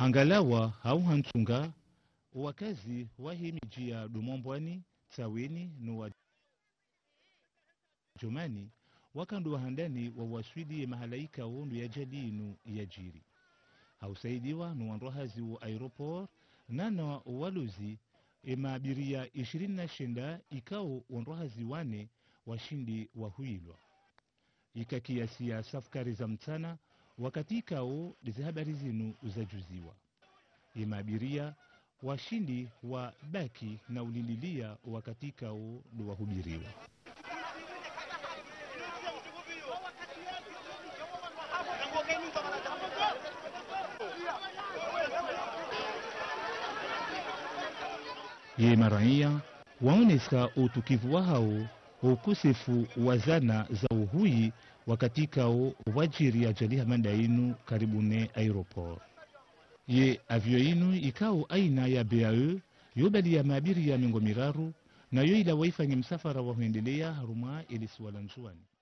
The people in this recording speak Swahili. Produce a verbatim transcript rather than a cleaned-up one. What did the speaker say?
hangalawa hau hantunga wakazi wahi miji ya Dumombwani, Taweni nuwa Jomani wakandu wahandani wa waswidi ya mahalaika wondu ya jalinu ya jiri. Hausaidiwa nuwanrohazi wa aeroport nana waluzi ema abiria ishirini na shenda ikao wanrohazi wane washindi wa huilwa. Ika kiasi ya safkari za mtana wakati ikao dizi habari zinu uzajuziwa. Ema abiria washindi wa baki na ulililia wakati ikao duwahubiriwa. Ye maraia waonesa utukivu wao ukosefu wa zana za uhui wakati kao wajiri ya jali hamanda inu karibune aeroport. Ye avyo inu ikao aina ya B A E yobali ya mabiri ya mingo miraru na yo ila waifanya msafara wa huendelea haruma ili suwala njuani.